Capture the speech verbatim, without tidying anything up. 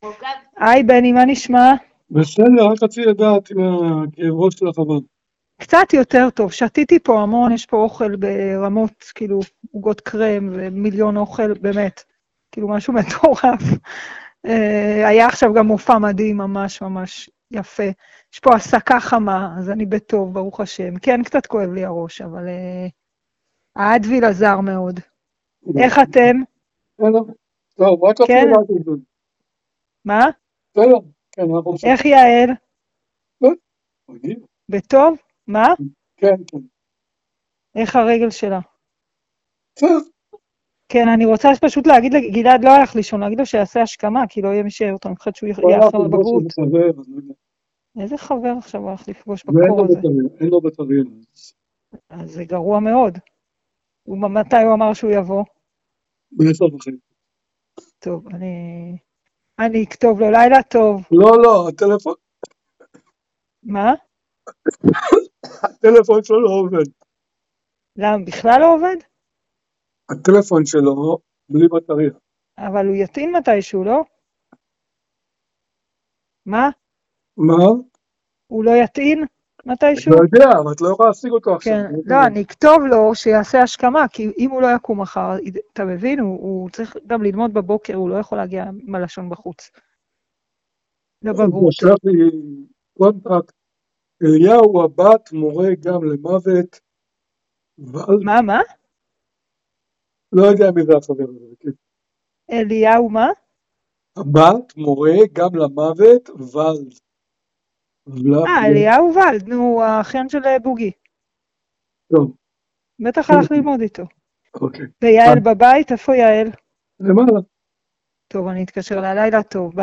היי בני, מה נשמע? בסדר, רק רציתי לדעת אם הכאב ראש שלך עבר. קצת יותר טוב, שתיתי פה המון, יש פה אוכל ברמות, כאילו, עוגות קרם ומיליון אוכל, באמת, כאילו משהו מטורף. אה, היה עכשיו גם מופע מדהים, ממש ממש יפה. יש פה הסקה חמה, אז אני בטוב, ברוך השם. כן, קצת כואב לי הראש, אבל אה, האדוויל עזר מאוד. איך אתם? בסדר, טוב, רק רציתי כן? לדעת את זה. מה? בסדר, כן, אנחנו בסדר. איך יעל? טוב, רגיל. בטוב? מה? כן, כן. איך הרגל שלה? בסדר, כן, אני רוצה פשוט להגיד לגלעד, לא הלך לישון, להגיד לו שיעשה השכמה, כי לא יהיה מי שיהיה אותו, אני חושבת שהוא הוא הלך יאחר לפגוש לבגרות. איזה חבר, אז לא יודע. איזה חבר עכשיו הלך לפגוש ואין לו בקור הזה? בטריה, אין לו בטריה. אז זה גרוע מאוד. הוא- מתי הוא אמר שהוא יבוא? בעשר וחצי. טוב, אני... אני אכתוב לו, לילה טוב. לא, לא, הטלפון, מה? הטלפון שלו לא עובד. למה, בכלל לא עובד? הטלפון שלו בלי בטריה. אבל הוא יטעין מתישהו, לא? מה? מה? הוא לא יטעין מתישהו? לא יודע, אבל את לא יכולה להשיג אותו עכשיו. כן, לא, אני אכתוב לו שיעשה השכמה, כי אם הוא לא יקום מחר, אתה מבין, הוא, הוא צריך גם ללמוד בבוקר, הוא לא יכול להגיע עם הלשון בחוץ. לבגרות. שלח לי קונטרקט, אליהו הבת מורה גם למוות, ואל מה, מה? לא יודע מי זה החבר הזה, כן. אליהו מה? הבת מורה גם למוות, ולד. אה, אליהו ולד, נו, האחיין של בוגי. טוב, בטח הלך ללמוד איתו. אוקיי. ויעל בבית? איפה יעל? למעלה. טוב, אני אתקשר לה, לילה טוב.